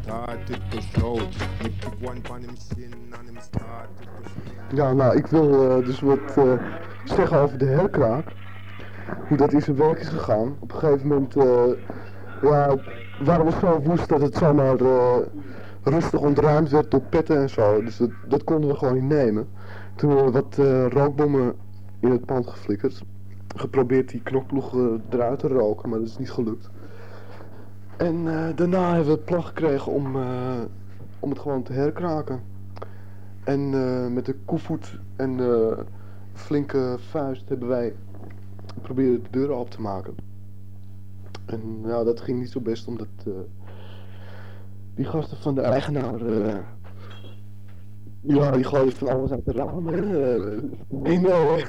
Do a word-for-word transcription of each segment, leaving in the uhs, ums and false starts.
started to shout. Me pick one pan him shin and him started to spin. Ja, nou, ik wil uh, dus wat uh, zeggen over de herkraak. Hoe dat in zijn werk is gegaan. Op een gegeven moment uh, ja, waren we zo woest dat het zomaar uh, rustig ontruimd werd door petten en zo. Dus dat, dat konden we gewoon niet nemen. Toen hebben we wat uh, rookbommen in het pand geflikkerd. Geprobeerd die knokploeg uh, eruit te roken, maar dat is niet gelukt. En uh, daarna hebben we het plan gekregen om, uh, om het gewoon te herkraken. En uh, met de koevoet en uh, flinke vuist hebben wij geprobeerd de deuren open te maken. En nou, dat ging niet zo best omdat uh, die gasten van de eigenaar, uh, ja, die gooiden van alles uit de ramen. Uh, nee, nee.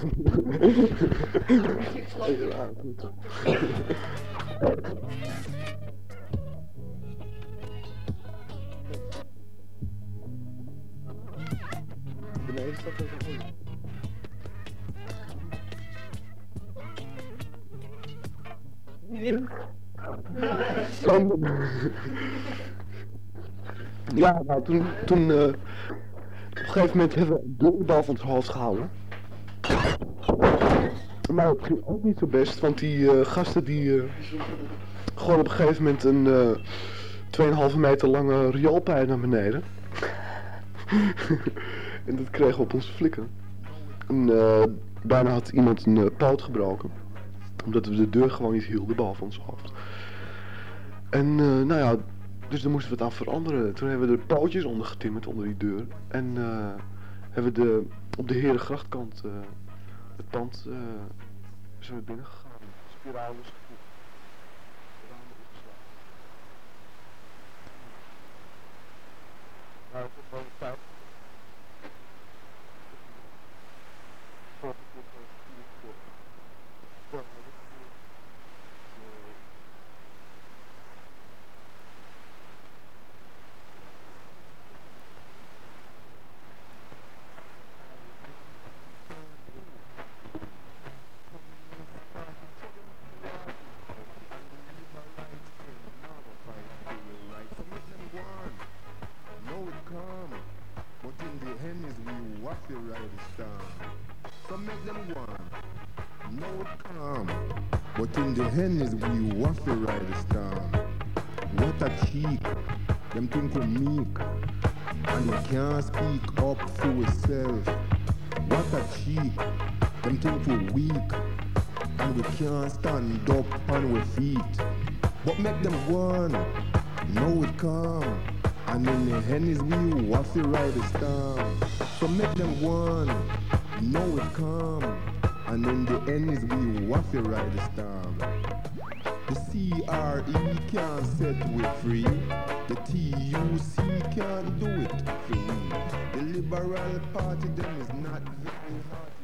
Beneden staat er een goeie. Ja, nou, toen, toen uh, op een gegeven moment hebben we een deur boven ons hoofd gehouden. Maar het ging ook niet zo best, want die uh, gasten die uh, gewoon op een gegeven moment een uh, twee komma vijf meter lange rioolpijp naar beneden. En dat kregen we op onze flikken. En uh, bijna had iemand een uh, poot gebroken. Omdat we de deur gewoon niet hielden boven ons hoofd. En uh, nou ja, dus daar moesten we het aan veranderen. Toen hebben we er pootjes onder getimmerd, onder die deur. En uh, hebben we de, op de Herengrachtkant uh, het pand uh, zijn we binnen gegaan. Spiraal is gevoegd. Ramen opgeslagen. Nou, het is wel een tijd. But in the end is we waft the riders down. What a cheek, them think we meek, and we can't speak up for ourselves. What a cheek, them think we weak, and we can't stand up on our feet. But make them one, know it come, and in the end is we waft the riders down. So make them one, know it come, and in the end is we waft the riders down. The C R E can't set we free. The T U C can't do it for we. The Liberal Party them is not very hearty.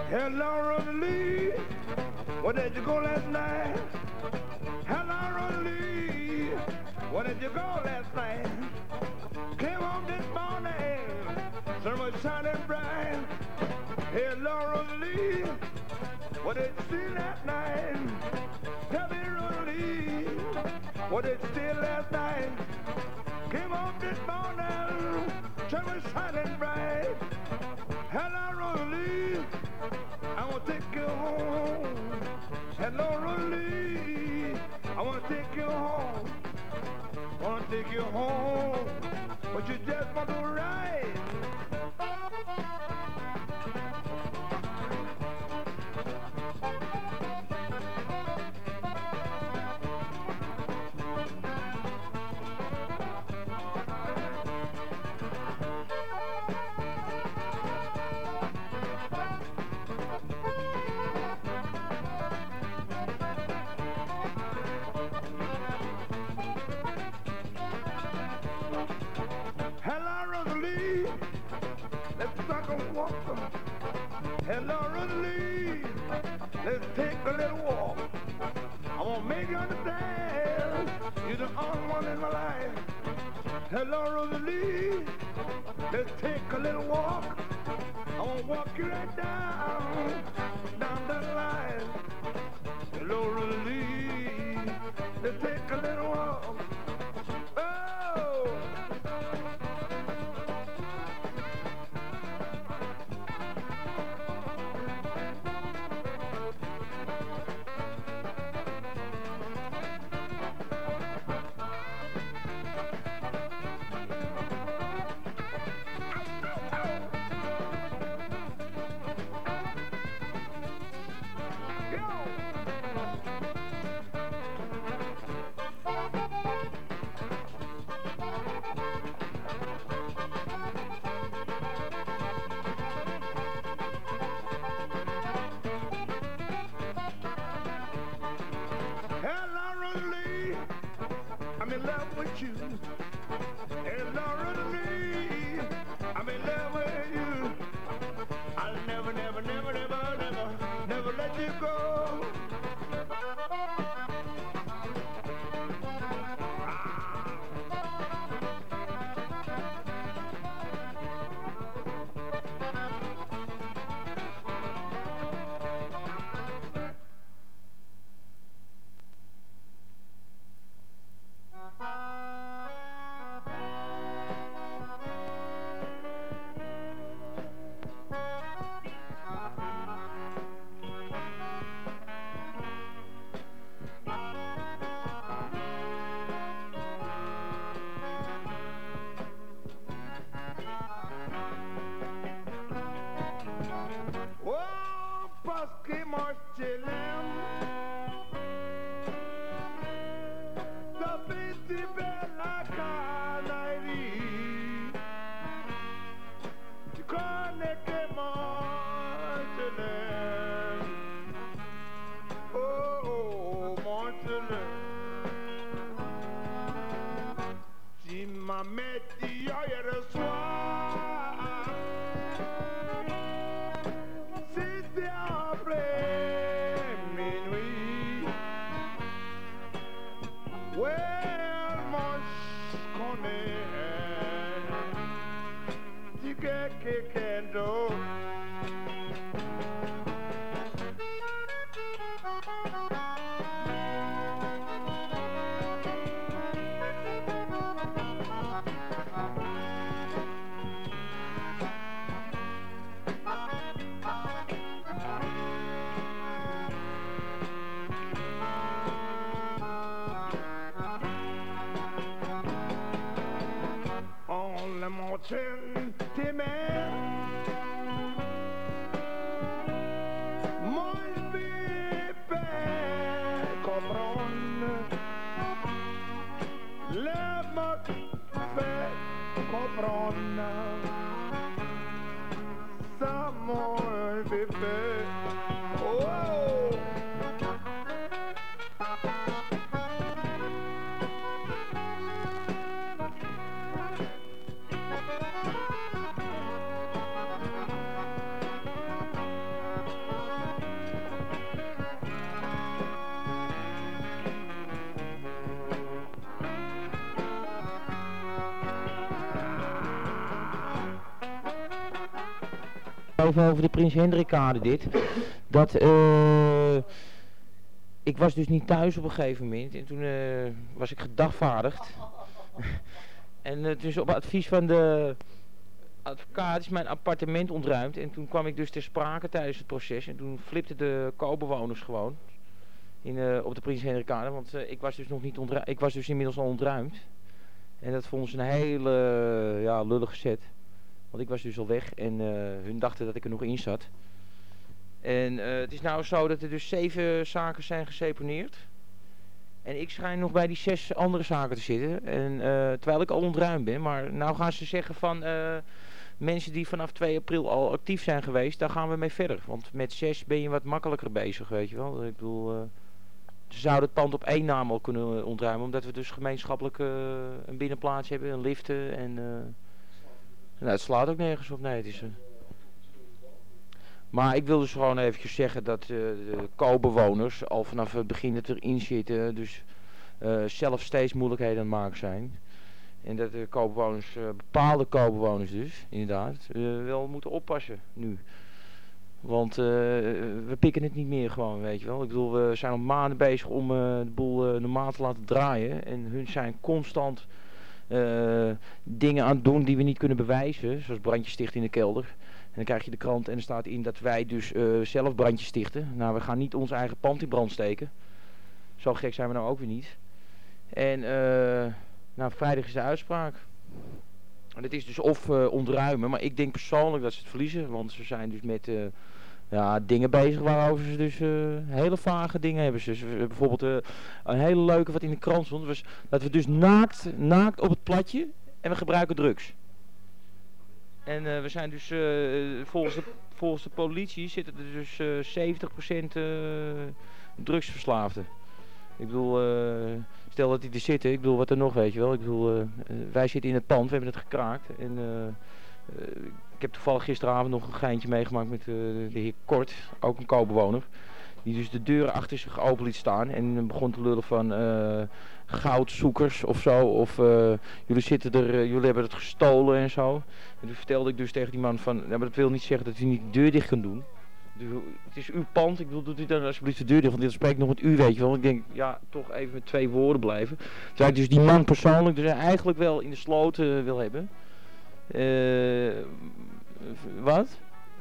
Hello, Rosalie. Where did you go last night? Hello, Rosalie. Where did you go last night? Came home this morning, sun was shining bright. Hello, Rosalie. What did you see last night? Tell me, Rosalie. What did you see last night? Came home this morning, sun was shining bright. Hello, Rosalie. I want to take you home. Hello, Rosalie. I want to take you home. I want to take you home. But you just want to ride. Hello, Rosalie. Let's take a little walk. I want to make you understand. You're the only one in my life. Hello, Rosalie. Let's take a little walk. I want to walk you right down, down that line. Hello, Rosalie. Let's take a little walk. Oh! I'm in love with you. Hello, Rosalie. I'm in love with you. I'll never, never, never, never, never, never let you go. Che morcellem sapete bella canari ti connais che morcellem oh oh morcellem si ma metti io ieri soir c'était en pleine minuit. Well, moi je connais du quelqu'un d'autre. On le montagne tes mains, moi je vais pas comprendre, le mot fait comprendre, ça mon bébé, oh. even over de Prins Hendrikkade dit. Dat, uh, ik was dus niet thuis op een gegeven moment en toen uh, was ik gedagvaardigd. en uh, dus op advies van de advocaat is mijn appartement ontruimd en toen kwam ik dus ter sprake tijdens het proces en toen flipten de co-bewoners gewoon in, uh, op de Prins Hendrikkade, want uh, ik was dus nog niet ontruimd, ik was dus inmiddels al ontruimd. En dat vonden ze een hele uh, ja, lullige set. Want ik was dus al weg en uh, hun dachten dat ik er nog in zat. En uh, het is nou zo dat er dus zeven zaken zijn geseponeerd. En ik schijn nog bij die zes andere zaken te zitten. En, uh, terwijl ik al ontruimd ben. Maar nou gaan ze zeggen van uh, mensen die vanaf twee april al actief zijn geweest, daar gaan we mee verder. Want met zes ben je wat makkelijker bezig, weet je wel. Ik bedoel, uh, ze zouden het pand op één naam al kunnen ontruimen. Omdat we dus gemeenschappelijk uh, een binnenplaats hebben, een liften en... Uh, Nou, het slaat ook nergens op, nee, het is... Uh... Maar ik wil dus gewoon eventjes zeggen dat uh, de co-bewoners al vanaf het begin het erin zitten, dus uh, zelf steeds moeilijkheden aan het maken zijn. En dat de co-bewoners, uh, bepaalde co-bewoners dus, inderdaad, uh, wel moeten oppassen nu. Want uh, we pikken het niet meer gewoon, weet je wel. Ik bedoel, we zijn al maanden bezig om uh, de boel uh, normaal te laten draaien en hun zijn constant... Uh, dingen aan het doen die we niet kunnen bewijzen, zoals brandjes stichten in de kelder. En dan krijg je de krant en er staat in dat wij dus uh, zelf brandjes stichten. Nou, we gaan niet ons eigen pand in brand steken. Zo gek zijn we nou ook weer niet. En uh, nou, vrijdag is de uitspraak. En het is dus of uh, ontruimen, maar ik denk persoonlijk dat ze het verliezen, want ze zijn dus met... Uh, Ja, dingen bezig waarover ze dus uh, hele vage dingen hebben. Dus, uh, bijvoorbeeld uh, een hele leuke wat in de krant stond, was dat we dus naakt, naakt op het platje en we gebruiken drugs. En uh, we zijn dus, uh, volgens, de, volgens de politie zitten er dus uh, zeventig procent uh, drugsverslaafden. Ik bedoel, uh, stel dat die er zitten, ik bedoel wat er nog, weet je wel. Ik bedoel, uh, wij zitten in het pand, we hebben het gekraakt en... Uh, Uh, ik heb toevallig gisteravond nog een geintje meegemaakt met uh, de heer Kort, ook een co-bewoner. Die dus de deuren achter zich open liet staan en begon te lullen van uh, goudzoekers of zo. Of uh, jullie zitten er, uh, jullie hebben het gestolen en zo. En toen vertelde ik dus tegen die man van, ja, maar dat wil niet zeggen dat u niet de deur dicht kan doen. Dus, het is uw pand, ik bedoel, doet u dan alsjeblieft de deur dicht, want dit spreekt nog met u, weet je wel. Ik denk, ja, toch even met twee woorden blijven. Terwijl ik dus die man persoonlijk dus eigenlijk wel in de sloot uh, wil hebben. Uh, wat?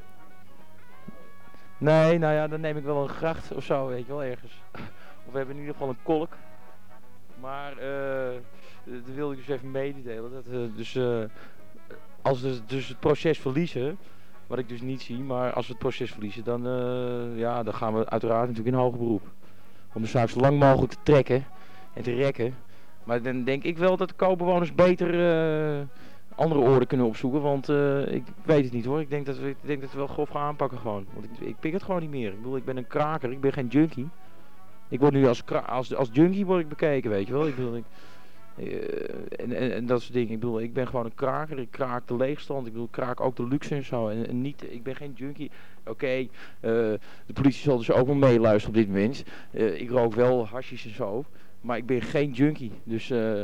Nee, nou ja, dan neem ik wel een gracht of zo, weet je wel, ergens. Of we hebben in ieder geval een kolk. Maar, uh, dat wilde ik dus even mededelen. Dat, uh, dus, uh, als we dus het proces verliezen, wat ik dus niet zie, maar als we het proces verliezen, dan, uh, ja, dan gaan we uiteraard natuurlijk in hoger beroep. Om de zaak zo lang mogelijk te trekken en te rekken. Maar dan denk ik wel dat de co-bewoners beter... Uh, andere oorden kunnen opzoeken, want uh, ik weet het niet hoor. Ik denk dat we, ik denk dat we wel grof gaan aanpakken gewoon. Want ik, ik pik het gewoon niet meer. Ik bedoel, ik ben een kraker, ik ben geen junkie. Ik word nu als, als, als junkie word ik bekeken, weet je wel. Ik bedoel, ik, uh, en, en, en dat soort dingen. Ik bedoel, ik ben gewoon een kraker. Ik kraak de leegstand. Ik bedoel, ik kraak ook de luxe en zo. En, en niet, ik ben geen junkie. Oké, okay, uh, de politie zal dus ook wel meeluisteren op dit moment. Uh, ik rook wel hashish en zo. Maar ik ben geen junkie. Dus... Uh,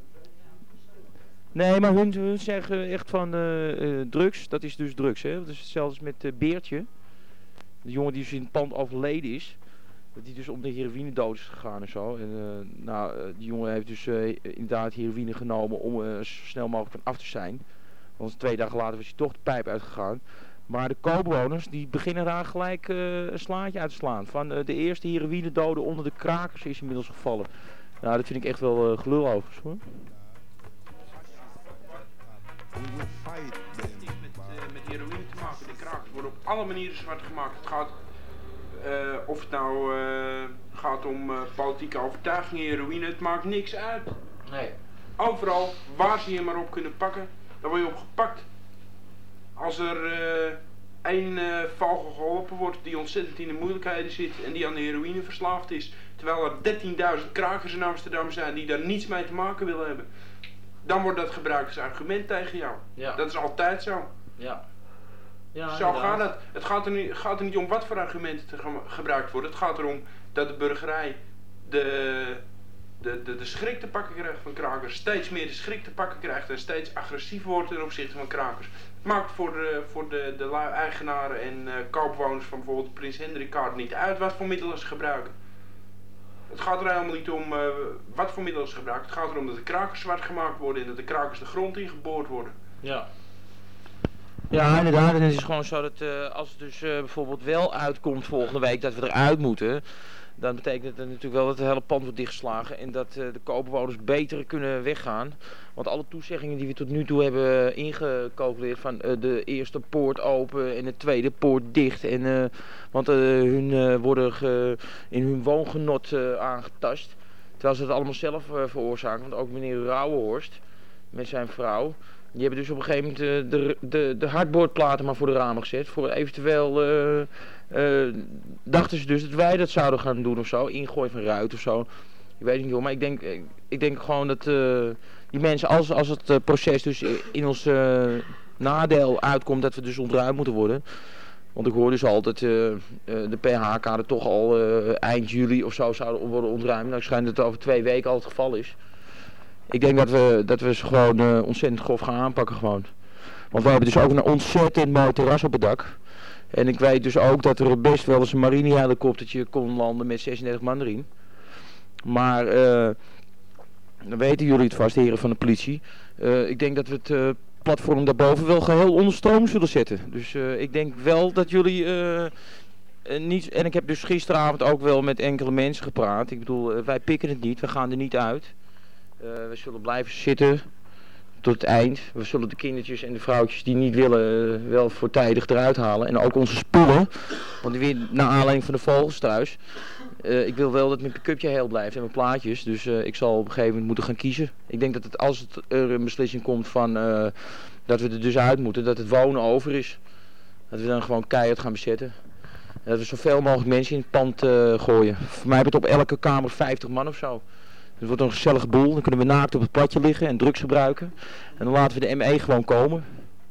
Nee, maar hun, hun zeggen echt van uh, uh, drugs, dat is dus drugs, hè. Dat is hetzelfde als met uh, Beertje. De jongen die dus in het pand overleden is. Dat die dus om de heroïne dood is gegaan en zo. En, uh, nou, uh, die jongen heeft dus uh, inderdaad heroïne genomen om uh, zo snel mogelijk van af te zijn. Want twee dagen later was hij toch de pijp uitgegaan. Maar de co-bewoners die beginnen daar gelijk uh, een slaatje uit te slaan. Van uh, de eerste heroïne dode onder de krakers is inmiddels gevallen. Nou, dat vind ik echt wel uh, gelul overigens hoor. Het heeft niks met, uh, met heroïne te maken. De krakers worden op alle manieren zwart gemaakt. Het gaat, uh, of het nou uh, gaat om uh, politieke overtuigingen, heroïne, het maakt niks uit. Nee. Overal, waar ze je maar op kunnen pakken, daar word je op gepakt. Als er uh, één uh, vogel geholpen wordt die ontzettend in de moeilijkheden zit en die aan de heroïne verslaafd is, terwijl er dertienduizend krakers in Amsterdam zijn die daar niets mee te maken willen hebben. Dan wordt dat gebruikt als argument tegen jou. Ja. Dat is altijd zo. Ja. Ja, zo gaat het. Het gaat er, niet, gaat er niet om wat voor argumenten te ge gebruikt worden. Het gaat erom dat de burgerij de de, de, de schrik te pakken krijgt van krakers, steeds meer de schrik te pakken krijgt en steeds agressiever wordt ten opzichte van krakers. Het maakt voor de, voor de, de eigenaren en uh, koopwoners van bijvoorbeeld de Prins Hendrikade niet uit wat voor middelen ze gebruiken. Het gaat er helemaal niet om uh, wat voor middelen ze gebruiken. Het gaat erom dat de krakers zwart gemaakt worden en dat de krakers de grond ingeboord worden. Ja. Ja, inderdaad. En het is gewoon zo dat uh, als het dus uh, bijvoorbeeld wel uitkomt volgende week dat we eruit moeten, dan betekent het natuurlijk wel dat het hele pand wordt dichtgeslagen en dat uh, de koopbewoners beter kunnen weggaan. Want alle toezeggingen die we tot nu toe hebben ingecalculeerd van uh, de eerste poort open en de tweede poort dicht. En, uh, want uh, hun uh, worden ge, in hun woongenot uh, aangetast. Terwijl ze het allemaal zelf uh, veroorzaken. Want ook meneer Rauwenhorst met zijn vrouw, die hebben dus op een gegeven moment uh, de, de, de hardboordplaten maar voor de ramen gezet. Voor eventueel uh, uh, dachten ze dus dat wij dat zouden gaan doen of zo. Ingooien van ruit of zo. Ik weet niet hoor, maar ik denk, ik denk gewoon dat uh, die mensen, als, als het uh, proces dus in ons uh, nadeel uitkomt, dat we dus ontruimd moeten worden. Want ik hoor dus altijd uh, uh, de P H-kade toch al uh, eind juli of zo zouden worden ontruimd. Nou, het schijnt dat het over twee weken al het geval is. Ik denk dat we, dat we ze gewoon uh, ontzettend grof gaan aanpakken gewoon. Want we hebben dus ook een ontzettend mooi terras op het dak. En ik weet dus ook dat er best wel eens een marinehelikoptertje kon landen met zesendertig man erin. Maar, uh, dan weten jullie het vast, heren van de politie. Uh, ik denk dat we het uh, platform daarboven wel geheel onder stroom zullen zetten. Dus uh, ik denk wel dat jullie uh, uh, niet... En ik heb dus gisteravond ook wel met enkele mensen gepraat. Ik bedoel, uh, wij pikken het niet, we gaan er niet uit. Uh, we zullen blijven zitten tot het eind. We zullen de kindertjes en de vrouwtjes die niet willen uh, wel voortijdig eruit halen. En ook onze spullen. Want weer naar aanleiding van de vogelstruis. Uh, ik wil wel dat mijn pick-upje heel blijft en mijn plaatjes. Dus uh, ik zal op een gegeven moment moeten gaan kiezen. Ik denk dat het, als het, er een beslissing komt van uh, dat we er dus uit moeten, dat het wonen over is. Dat we dan gewoon keihard gaan bezetten. En dat we zoveel mogelijk mensen in het pand uh, gooien. Voor mij heb het op elke kamer vijftig man of zo. Het wordt een gezellige boel. Dan kunnen we naakt op het platje liggen en drugs gebruiken. En dan laten we de M E gewoon komen.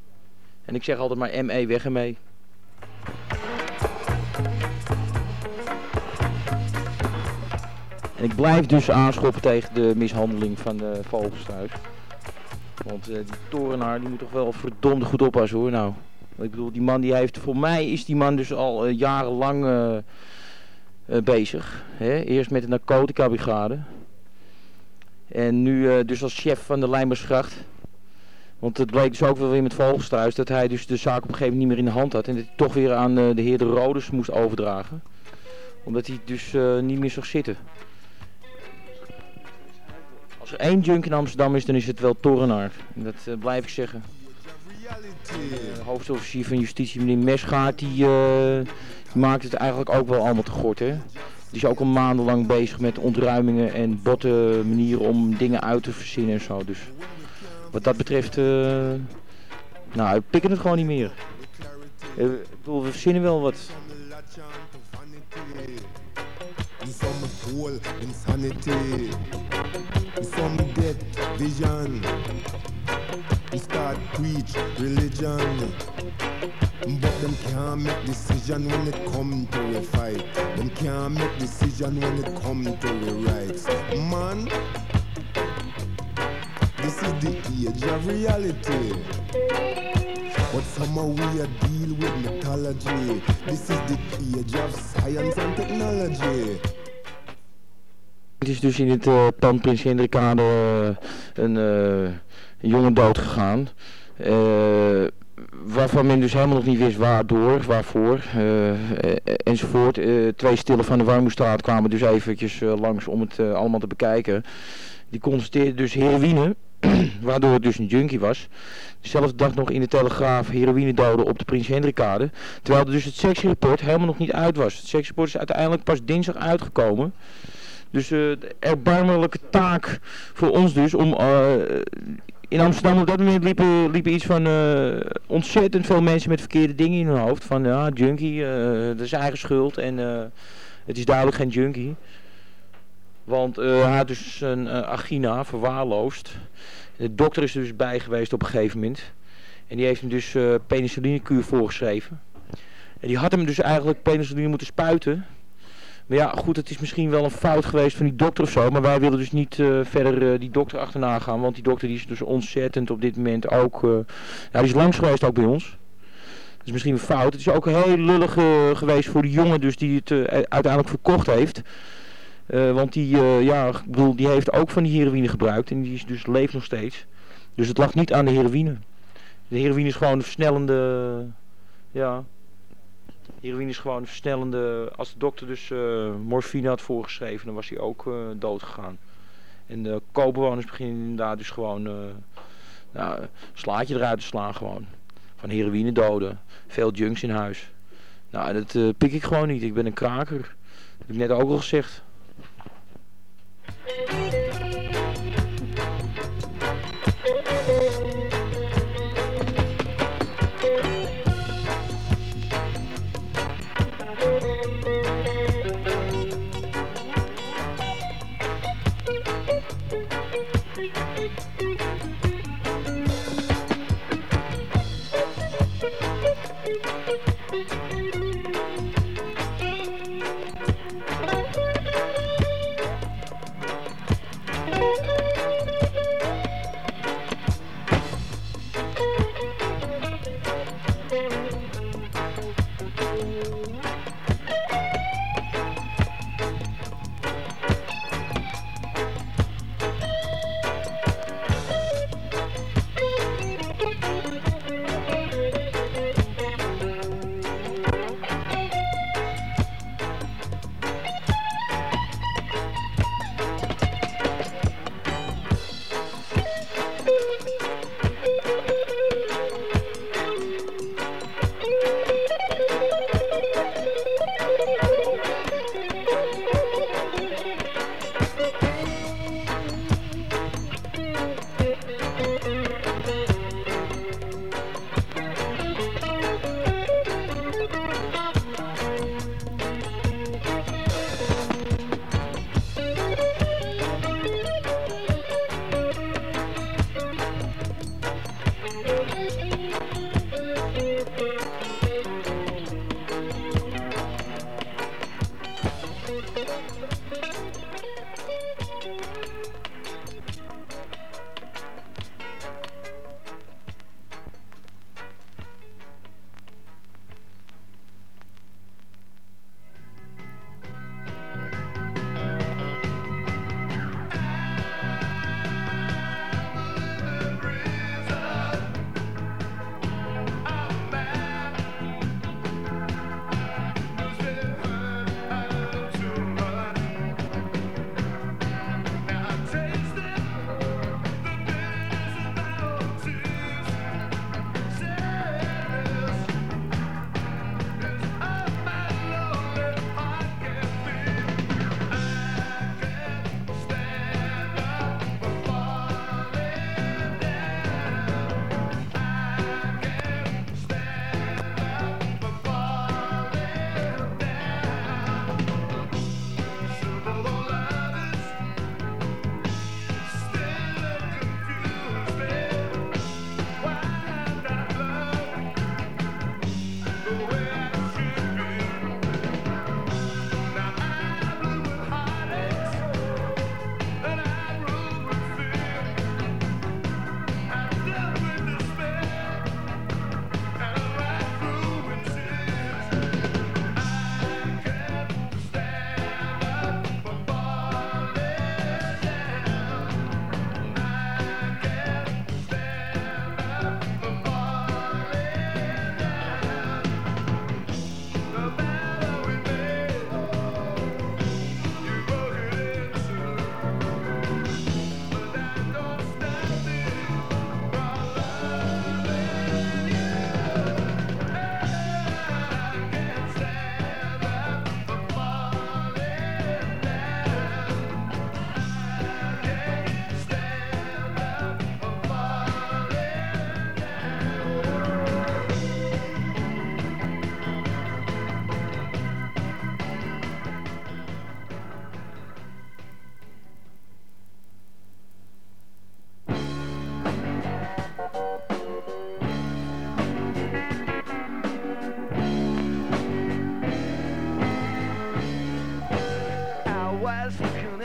En ik zeg altijd maar M E weg ermee. En ik blijf dus aanschoppen tegen de mishandeling van de vogelstruis. Want uh, die torenaar die moet toch wel verdomd goed oppassen hoor nou. Ik bedoel, die man die heeft, voor mij is die man dus al uh, jarenlang uh, uh, bezig. Hè? Eerst met de narcotica brigade. En nu uh, dus als chef van de Lijnbaarsgracht. Want het bleek dus ook wel weer met vogelstruis dat hij dus de zaak op een gegeven moment niet meer in de hand had. En dat hij toch weer aan uh, de heer De Roders moest overdragen. Omdat hij dus uh, niet meer zag zitten. Als er één junk in Amsterdam is, dan is het wel Torenaar. En dat uh, blijf ik zeggen. De hoofdofficier van justitie, meneer Mesgaard, die, uh, die maakt het eigenlijk ook wel allemaal te gort, hè. Die is ook al maandenlang bezig met ontruimingen en botte manieren om dingen uit te verzinnen en zo. Dus wat dat betreft, uh, nou, we pikken het gewoon niet meer. Uh, ik bedoel, we verzinnen wel wat. We start preach religion, but them can't make decision when it come to a fight. Them can't make decision when it come to a rights. Man, this is the age of reality. But somehow we are deal with mythology. This is the age of science and technology. Het is dus in het uh, pand Prins Hendrikade uh, een... Uh, een jongen dood gegaan, uh, waarvan men dus helemaal nog niet wist waardoor, waarvoor, uh, enzovoort. Uh, twee stillen van de Warmoestraat kwamen dus eventjes uh, langs om het uh, allemaal te bekijken. Die constateerden dus heroïne, waardoor het dus een junkie was. Dezelfde dag nog in de Telegraaf heroïnedoden op de Prins Hendrikade, terwijl er dus het seksrapport helemaal nog niet uit was. Het seksrapport is uiteindelijk pas dinsdag uitgekomen. Dus uh, de erbarmelijke taak voor ons dus om... Uh, in Amsterdam op dat moment liepen, liepen iets van uh, ontzettend veel mensen met verkeerde dingen in hun hoofd. Van ja, junkie, uh, dat is eigen schuld en uh, het is duidelijk geen junkie. Want uh, hij had dus een uh, angina verwaarloosd. De dokter is er dus bij geweest op een gegeven moment. En die heeft hem dus uh, penicillinekuur voorgeschreven. En die had hem dus eigenlijk penicilline moeten spuiten. Maar ja, goed, het is misschien wel een fout geweest van die dokter of zo. Maar wij willen dus niet uh, verder uh, die dokter achterna gaan. Want die dokter die is dus ontzettend op dit moment ook... Uh, ja, die is langs geweest ook bij ons. Dat is misschien een fout. Het is ook heel lullig uh, geweest voor die jongen dus die het uh, uiteindelijk verkocht heeft. Uh, want die, uh, ja, ik bedoel, die heeft ook van die heroïne gebruikt. En die is dus leeft nog steeds. Dus het lag niet aan de heroïne. De heroïne is gewoon een versnellende... Ja... Heroïne is gewoon een versnellende... Als de dokter dus uh, morfine had voorgeschreven, dan was hij ook uh, dood gegaan. En de co-bewoners beginnen inderdaad dus gewoon... Uh, nou, een slaatje eruit te slaan gewoon. Van heroïne doden. Veel junks in huis. Nou, dat uh, pik ik gewoon niet. Ik ben een kraker. Dat heb ik net ook al gezegd.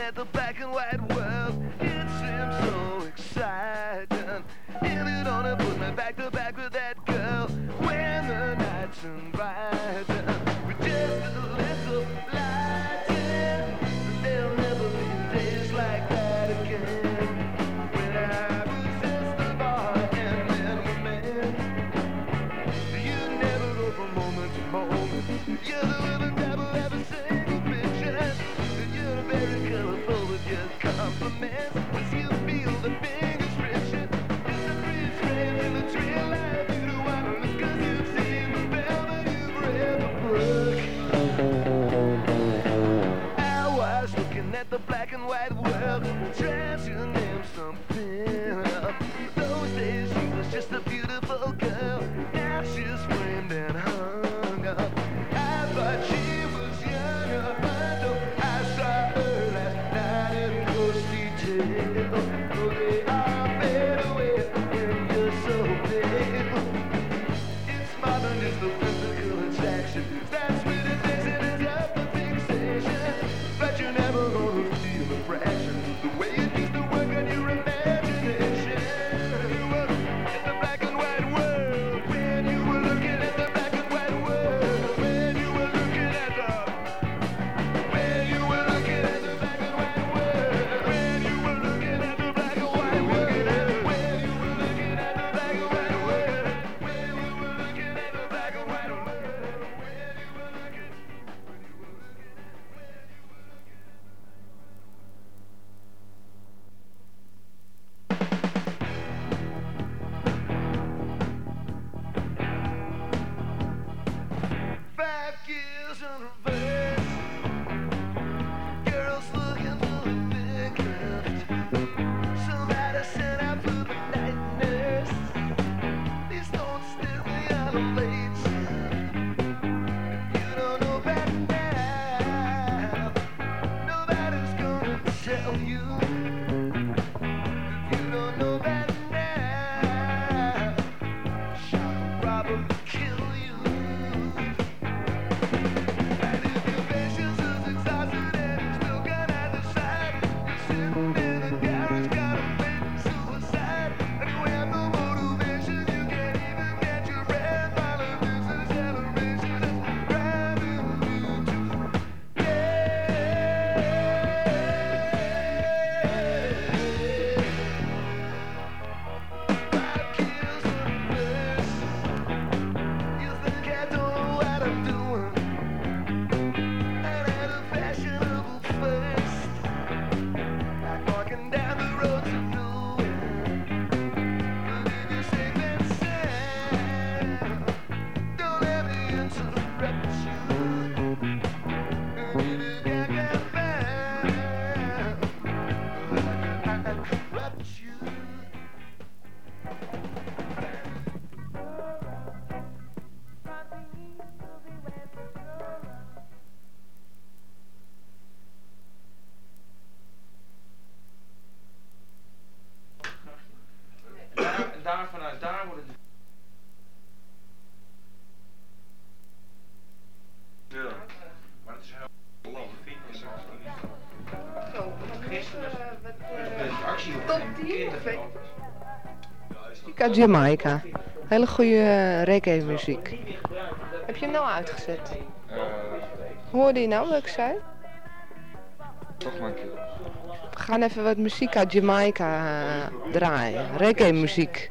at the black and white world. It seems so exciting. Hit it on and put me back to back with that girl. When the nights inviting, with just a little lighting, there'll never be days like that again. When I was just a boy and then a man, you never go from moment to moment. You're the little devil ever single picture. You're very colorful with your compliments. As you feel the biggest friction, it's a bridge friend in the tree of life. You don't want to look 'cause you've seen the velvet you've read the book. I was looking at the black and white world, trying to name something up. Those days she was just a beautiful girl. Now she's framed and hung up. I thought she was younger, but no, I saw her last night in close detail. Oh, they all fade away when you're so pale. It's more than just the physical attraction. That's when it takes it is up the fixation. But you're never gonna feel a fraction the way it used to work on your imagination. You were in the black and white world when you were looking at the black and white world. When you were looking at the when you were looking at the black and white world. When you were looking at the black and white world. When you were looking at the black and white world. When you were looking at the black and white world. When you were looking, when you were looking, when you were looking. Five gears in reverse. Girls looking for a big lift. Somebody sent out for the night nurse. Please don't steal me out of late. If you don't know about now, nobody's gonna tell you. If you don't know about now, shot will probably kill you. And if your patience is exhausted and you still can't decide, you're sitting in a garage contemplating suicide. And you have no motivation, you can't even get your breath. All of this is generation is driving you to Five kills in reverse. You think I don't know what I'm doing? And at a fashionable first, like walking down the road to nowhere. But if you say that sound, don't let me interrupt you. And if you can't get mad, I can corrupt you. Daar, daar vanuit daar worden de... Ja, maar het is heel lang fitness. Gisteren de actie op Muzika Jamaica. Hele goede reggae muziek. Heb je hem nou uitgezet? Hoorde je nou wat ik zei? Toch maar een keer. We gaan even wat muziek uit Jamaica uh, draaien. Reggae muziek.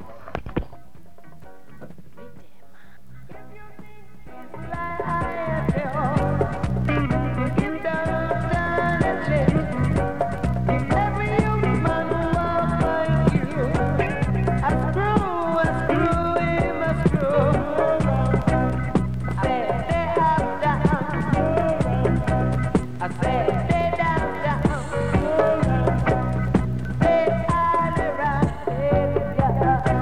I said,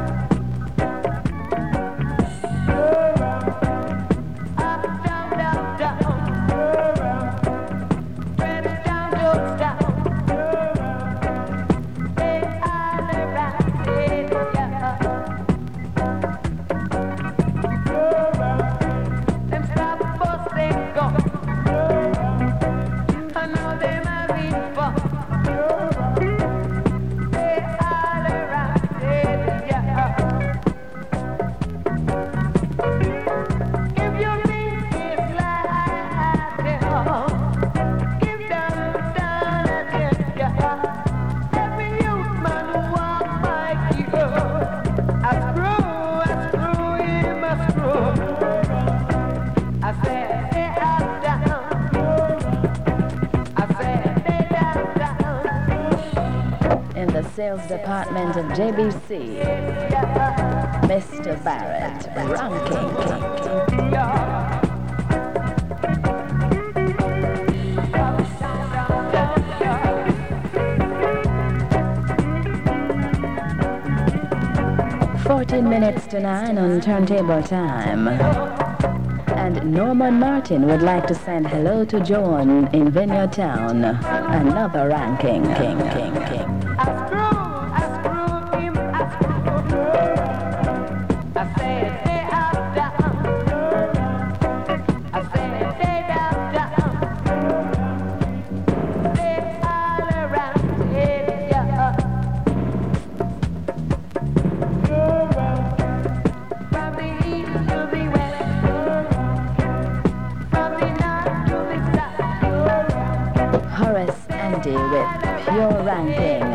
in the sales department of J B C, Mister Barrett, ranking. fourteen minutes to nine on turntable time. And Norman Martin would like to send hello to Joan in Vineyard Town. Another ranking. King, king, king. With pure ranking.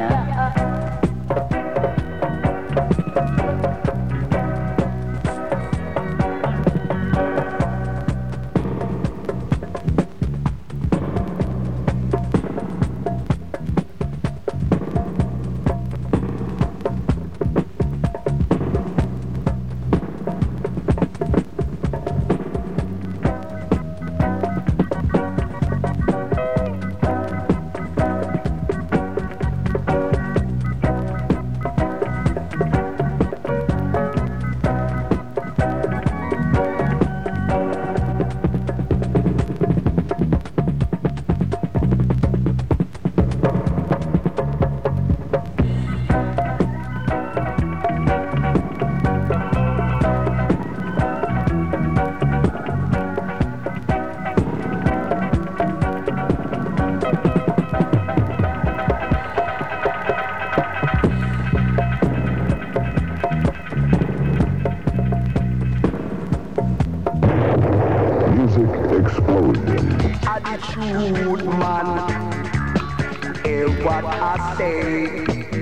Attitude, man, hear what I say.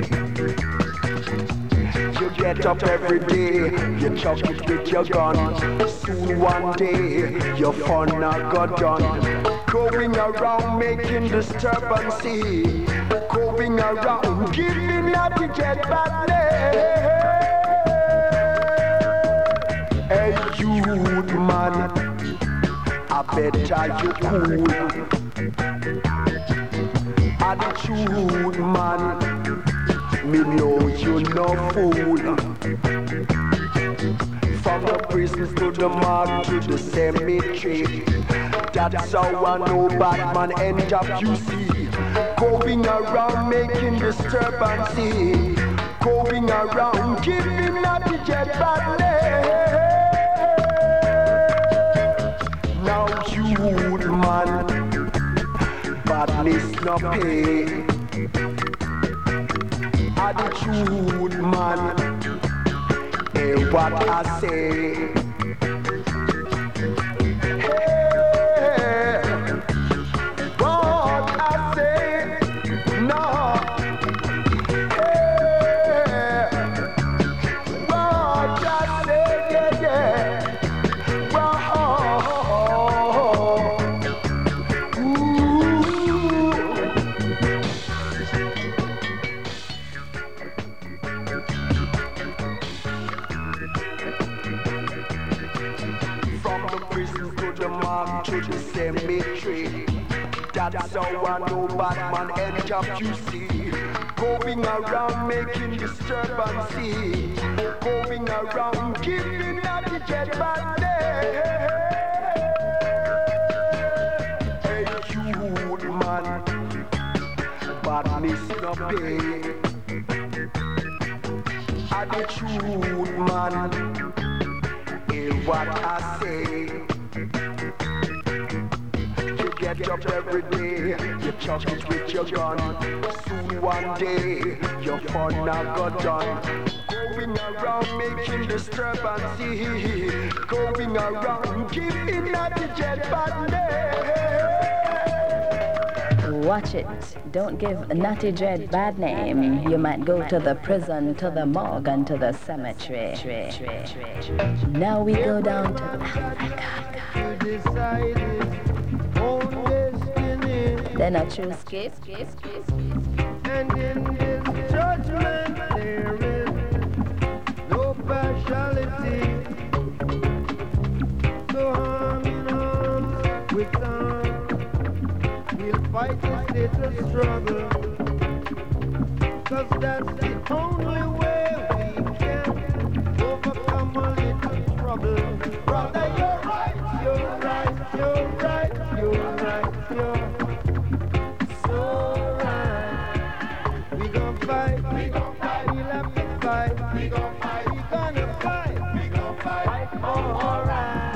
You get up every day, you chuck it with your gun. Soon one day, your fun not got done. Going around making disturbance, going around giving up the jet bad name. Hey, youth, man, I better you cool. Attitude, man, me know you no fool. From the prisons to the mark to the cemetery, that's how I know Batman end up, you see. Going around making disturbance, going around giving up the jet bad name. Youth, man, badness no pay. Attitude, man, hear what I say. Hey, what I say, no. Hey, what I say, yeah, yeah. To the cemetery, that's how I know Batman end up, you see. Going around making disturbance, going around giving up the jet bad name. Hey, youth, man, badness no pay. Attitude, man, hear what I say. Get up every day, you chuck it with your gun. Soon one day, your fun now got done. Going around making disturbance, going around giving out the jet bad name. Watch it. Don't give Natty Dread bad name. You might go to the prison, to the morgue, and to the cemetery. Now we go down to Africa. Then I choose skip, skip, skip, skip. And in this little struggle, 'cause that's the only way we can overcome a little trouble. Brother, you're right, you're right, you're right, you're right, you're so right. We gon' fight, we gon' fight, we'll have to fight, we gon' fight, we gonna fight, we gon' fight, alright.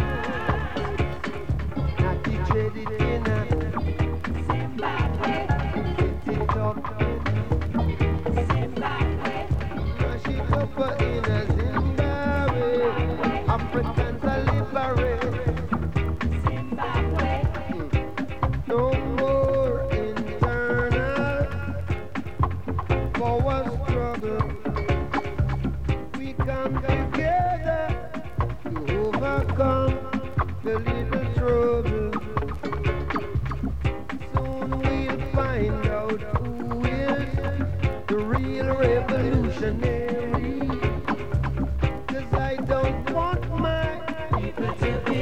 Not the dreaded dinner, Zimbabwe, it up in Zimbabwe, mash it up in a Zimbabwe, Africans are liberate, Zimbabwe, no more internal power struggle. We come together to overcome the little trouble. Soon we'll find out who is the real revolutionary. 'Cause I don't want my people to be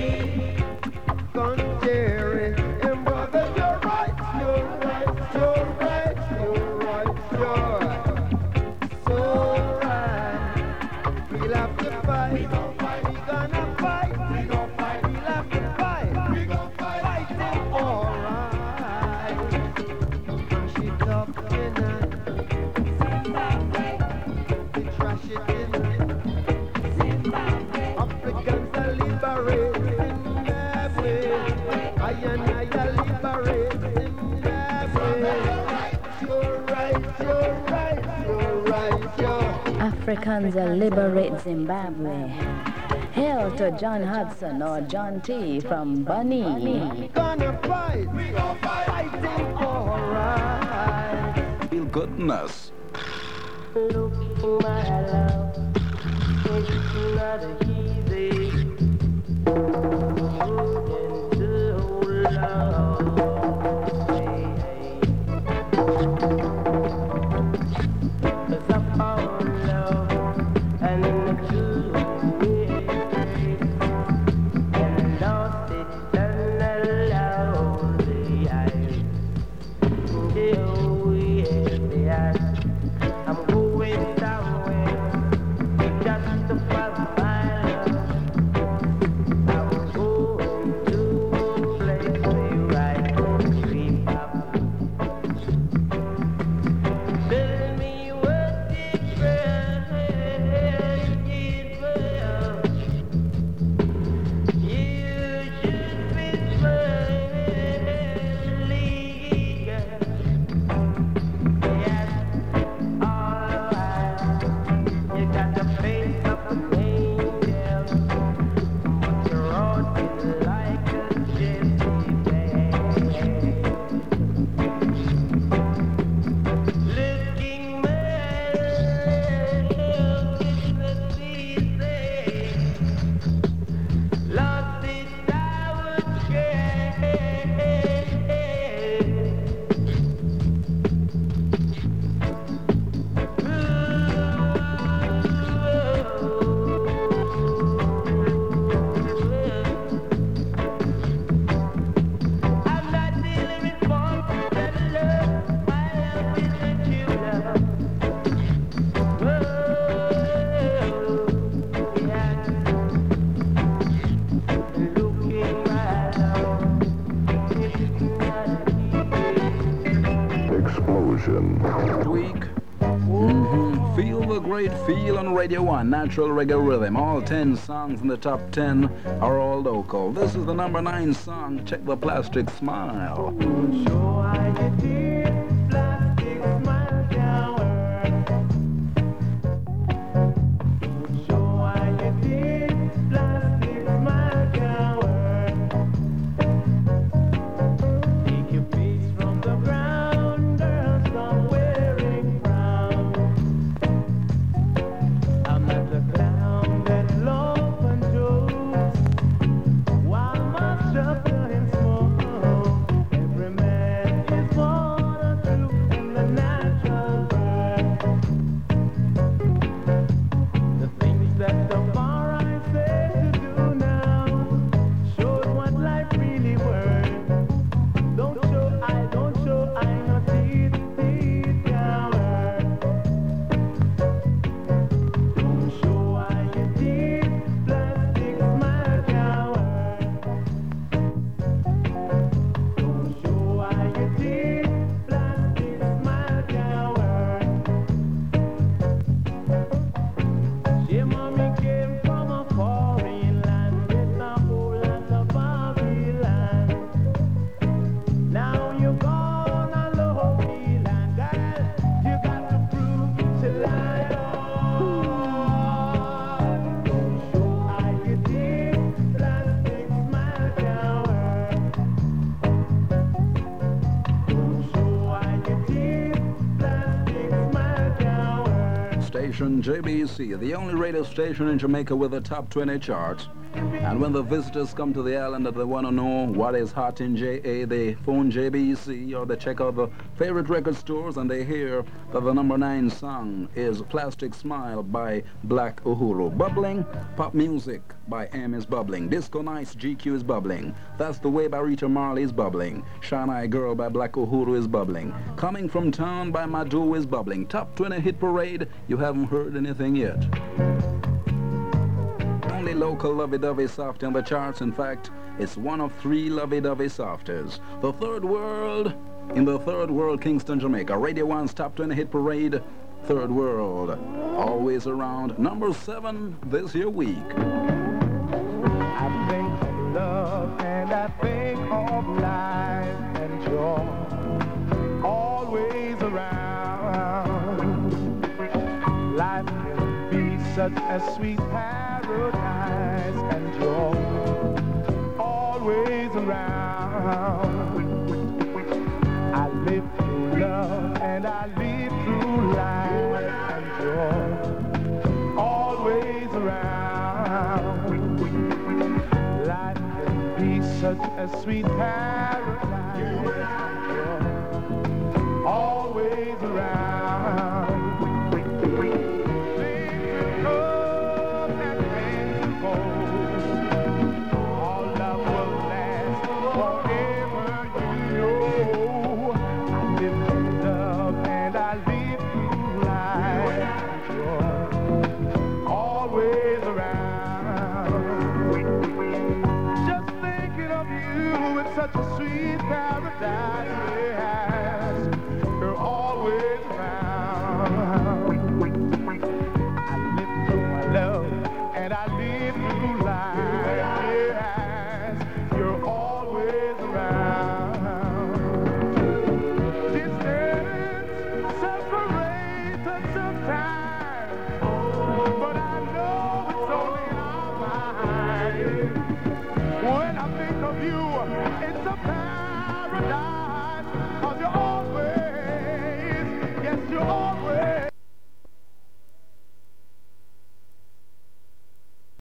contrary. And brother, you're right, you're right, you're right, you're right, you're so right. We'll have to fight, we gon' fight, we gonna fight, we gon' fight, we'll have to fight, we gon' fight, fighting alright. Mash it up in a Zimbabwe, we trash it in Zimbabwe, Africans are liberate Zimbabwe, I and I are liberate Zimbabwe. You're right, you're right, you're right, you're Africans are liberate Zimbabwe. Hail to John Hudson or John T. from Bunny. we gonna fight, we gon' fight, fighting alright. Feel goodness. Look, my love, it's not easy. Shouldn't do love. Cause I found love and in the good way, and lost it and allowed the eyes. Oh yeah, I'm going somewhere just to find my love. I'm going to a place where I can dream up. Tell me what different it was. You should be smiling, girl. Yes, alright. You got the face of an angel, but you wrote it like a gypsy band. Looking mad, looking at pieces. Lost it, I would I'm not dealing with forms that love. My love is a true love. Whoa, yeah. Looking my love, it's not easy. Explosion. Week. hmm Feel the great feel on Radio one. Natural reggae rhythm. All ten songs in the top ten are all local. This is the number nine song. Check the plastic smile. Show how you did, plastic smile can work. Show how you did, plastic smile can work. Take your face from the ground, girl, stop wearing frown. I'm not the clown that loves and jokes, while my shelter in smoke. Every man is born station J B C, the only radio station in Jamaica with a top twenty chart. And when the visitors come to the island and they want to know what is hot in J A, they phone J B C or they check out the favorite record stores and they hear that the number nine song is Plastic Smile by Black Uhuru. Bubbling, pop music by M is bubbling. Disco Nights G Q is bubbling. That's the Way by Rita Marley is bubbling. Shine Eye Girl by Black Uhuru is bubbling. Coming from Town by Madu is bubbling. Top twenty hit parade, you haven't heard anything yet. Only local lovey-dovey soft in the charts. In fact, it's one of three lovey-dovey softers. The Third World, in the Third World, Kingston, Jamaica. Radio one's top twenty hit parade, Third World. Always around number seven this year week. I think of love and I think of life and joy. Always around. Life can be such a sweet paradise and joy, always around. I live through love and I live through life and joy, always around. Life can be such a sweet paradise and joy, always around. Such a sweet paradise, yes, you're always around. I live through my love and I live through life, yes, you're always around. Distance separates us sometimes, but I know it's only in our minds. When I think of you, it's a paradise.